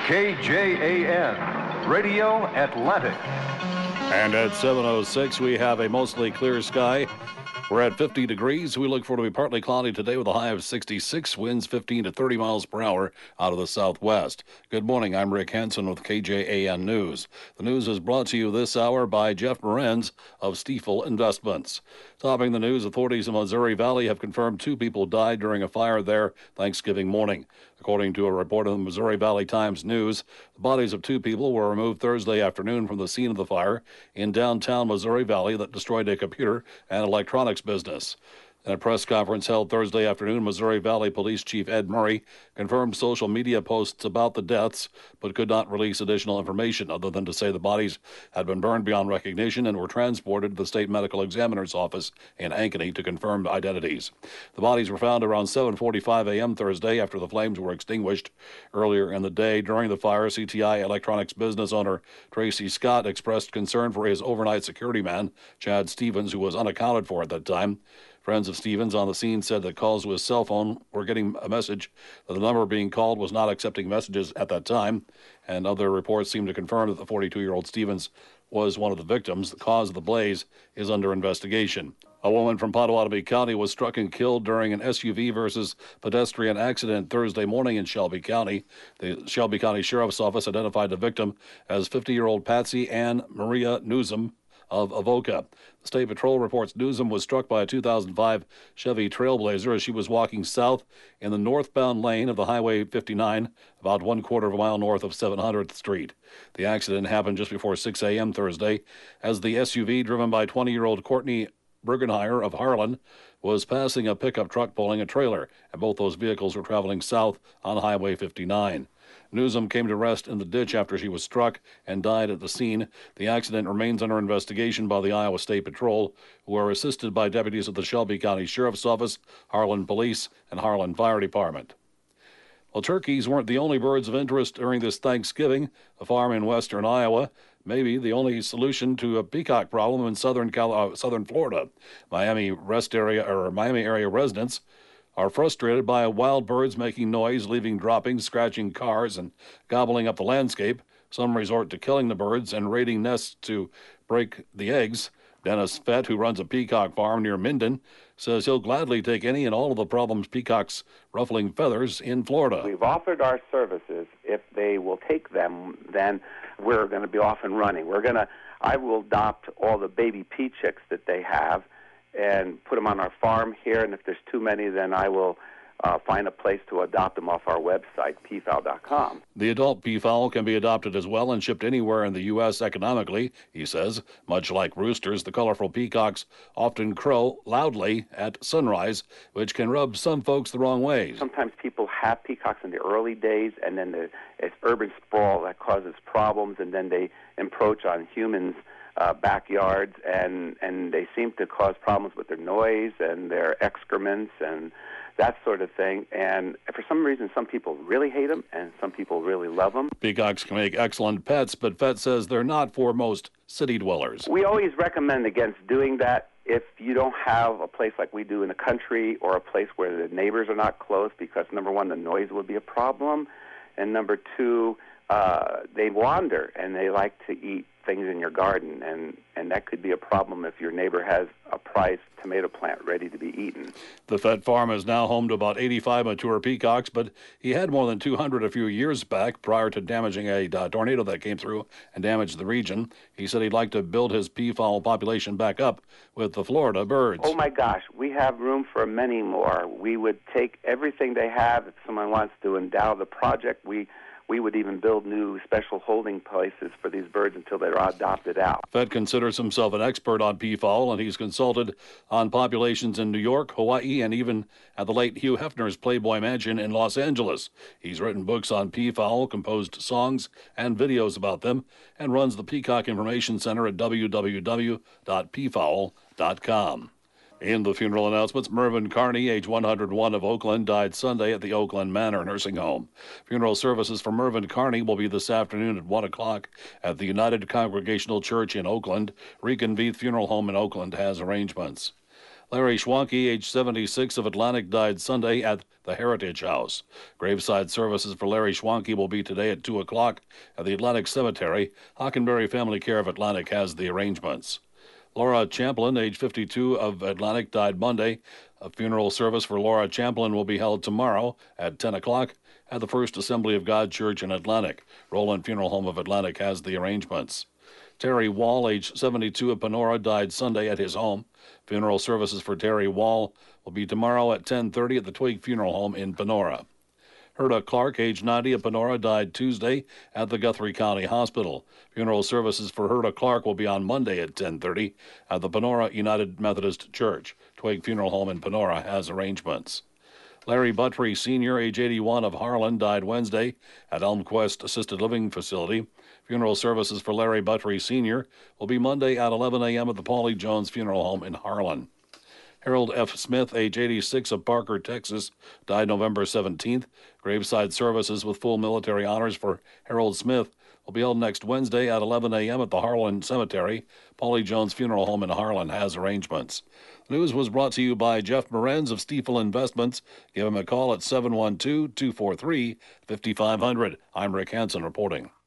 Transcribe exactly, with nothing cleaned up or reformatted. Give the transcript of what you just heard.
K J A N, Radio Atlantic. And at seven oh six, we have a mostly clear sky. We're at fifty degrees. We look for it to be partly cloudy today with a high of sixty-six, winds fifteen to thirty miles per hour out of the southwest. Good morning. I'm Rick Hansen with K J A N News. The news is brought to you this hour by Jeff Morenz of Stiefel Investments. Topping the news, authorities in Missouri Valley have confirmed two people died during a fire there Thanksgiving morning. According to a report in the Missouri Valley Times News, the bodies of two people were removed Thursday afternoon from the scene of the fire in downtown Missouri Valley that destroyed a computer and electronics business. In a press conference held Thursday afternoon, Missouri Valley Police Chief Ed Murray confirmed social media posts about the deaths, but could not release additional information other than to say the bodies had been burned beyond recognition and were transported to the state medical examiner's office in Ankeny to confirm identities. The bodies were found around seven forty-five a.m. Thursday after the flames were extinguished. Earlier in the day, during the fire, C T I Electronics business owner Tracy Scott expressed concern for his overnight security man, Chad Stevens, who was unaccounted for at that time. Friends of Stevens on the scene said that calls to his cell phone were getting a message that the number being called was not accepting messages at that time, and other reports seem to confirm that the forty-two-year-old Stevens was one of the victims. The cause of the blaze is under investigation. A woman from Pottawatomie County was struck and killed during an S U V versus pedestrian accident Thursday morning in Shelby County. The Shelby County Sheriff's Office identified the victim as fifty-year-old Patsy Ann Maria Newsom of Avoca. The State Patrol reports Newsom was struck by a two thousand five Chevy Trailblazer as she was walking south in the northbound lane of the Highway fifty-nine, about one quarter of a mile north of seven hundredth Street. The accident happened just before six a.m. Thursday as the S U V driven by twenty-year-old Courtney Bergenheyer of Harlan was passing a pickup truck pulling a trailer, and both those vehicles were traveling south on Highway fifty-nine. Newsom came to rest in the ditch after she was struck and died at the scene. The accident remains under investigation by the Iowa State Patrol, who are assisted by deputies of the Shelby County Sheriff's Office, Harlan Police, and Harlan Fire Department. Well, turkeys weren't the only birds of interest during this Thanksgiving. A farm in western Iowa may be the only solution to a peacock problem in southern Cal- uh, southern Florida. Miami rest area or Miami area residents are frustrated by wild birds making noise, leaving droppings, scratching cars, and gobbling up the landscape. Some resort to killing the birds and raiding nests to break the eggs. Dennis Fett, who runs a peacock farm near Minden, says he'll gladly take any and all of the problems peacocks ruffling feathers in Florida. We've offered our services. If they will take them, then we're going to be off and running. We're going to, I will adopt all the baby pea chicks that they have and put them on our farm here, and if there's too many, then I will uh, find a place to adopt them off our website, peafowl dot com. The adult peafowl can be adopted as well and shipped anywhere in the U S economically, he says. Much like roosters, the colorful peacocks often crow loudly at sunrise, which can rub some folks the wrong way. Sometimes people have peacocks in the early days, and then the, it's urban sprawl that causes problems, and then they encroach on humans' Uh, backyards, and, and they seem to cause problems with their noise and their excrements and that sort of thing. And for some reason, some people really hate them, and some people really love them. Peacocks can make excellent pets, but Fett says they're not for most city dwellers. We always recommend against doing that if you don't have a place like we do in the country or a place where the neighbors are not close, because, number one, the noise would be a problem, and number two, uh, they wander, and they like to eat things in your garden, and, and that could be a problem if your neighbor has a prized tomato plant ready to be eaten. The Fett farm is now home to about eighty-five mature peacocks, but he had more than two hundred a few years back prior to damaging a uh, tornado that came through and damaged the region. He said he'd like to build his peafowl population back up with the Florida birds. Oh, my gosh, we have room for many more. We would take everything they have. If someone wants to endow the project, we We would even build new special holding places for these birds until they're adopted out. Fett considers himself an expert on peafowl, and he's consulted on populations in New York, Hawaii, and even at the late Hugh Hefner's Playboy Mansion in Los Angeles. He's written books on peafowl, composed songs and videos about them, and runs the Peacock Information Center at w w w dot peafowl dot com. In the funeral announcements, Mervyn Carney, age one hundred one, of Oakland, died Sunday at the Oakland Manor Nursing Home. Funeral services for Mervyn Carney will be this afternoon at one o'clock at the United Congregational Church in Oakland. Regan Veith Funeral Home in Oakland has arrangements. Larry Schwanke, age seventy-six, of Atlantic, died Sunday at the Heritage House. Graveside services for Larry Schwanke will be today at two o'clock at the Atlantic Cemetery. Hockenberry Family Care of Atlantic has the arrangements. Laura Champlin, age fifty-two, of Atlantic, died Monday. A funeral service for Laura Champlin will be held tomorrow at ten o'clock at the First Assembly of God Church in Atlantic. Roland Funeral Home of Atlantic has the arrangements. Terry Wall, age seventy-two, of Panora, died Sunday at his home. Funeral services for Terry Wall will be tomorrow at ten thirty at the Twig Funeral Home in Panora. Herta Clark, age ninety, of Panora, died Tuesday at the Guthrie County Hospital. Funeral services for Herta Clark will be on Monday at ten thirty at the Panora United Methodist Church. Twig Funeral Home in Panora has arrangements. Larry Buttry, Senior, age eighty-one, of Harlan, died Wednesday at Elmquest Assisted Living Facility. Funeral services for Larry Buttry, Senior will be Monday at eleven a.m. at the Paulie Jones Funeral Home in Harlan. Harold F. Smith, age eighty-six, of Parker, Texas, died November seventeenth. Graveside services with full military honors for Harold Smith will be held next Wednesday at eleven a.m. at the Harlan Cemetery. Paulie Jones Funeral Home in Harlan has arrangements. The news was brought to you by Jeff Morenz of Stiefel Investments. Give him a call at seven one two, two four three, five five zero zero. I'm Rick Hansen reporting.